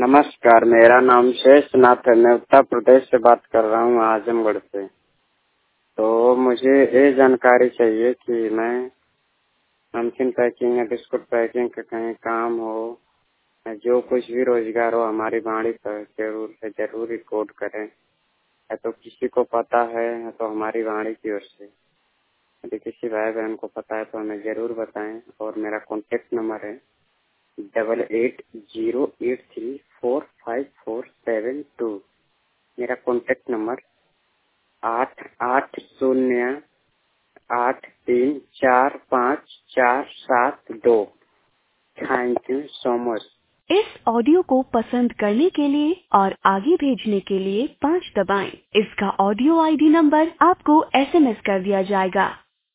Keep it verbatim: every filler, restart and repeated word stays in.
नमस्कार, मेरा नाम शेषनाथ है। मैं उत्तर प्रदेश से बात कर रहा हूँ, आजमगढ़ से। तो मुझे ये जानकारी चाहिए कि मैं नमकीन पैकिंग या बिस्कुट पैकिंग का कहीं काम हो, जो कुछ भी रोजगार हो, हमारी वाणी पर जरूर से जरूर रिकॉर्ड करें। है तो किसी को पता है तो हमारी वाणी की ओर से, यदि किसी भाई बहन को पता है तो हमें जरूर बताएं। और मेरा कॉन्टेक्ट नंबर है double eight zero eight three four five four seven two. मेरा कॉन्टेक्ट नंबर आठ आठ शून्य आठ तीन चार पाँच चार सात दो। Thank you so much. इस ऑडियो को पसंद करने के लिए और आगे भेजने के लिए पाँच दबाएं। इसका ऑडियो आईडी नंबर आपको एसएमएस कर दिया जाएगा।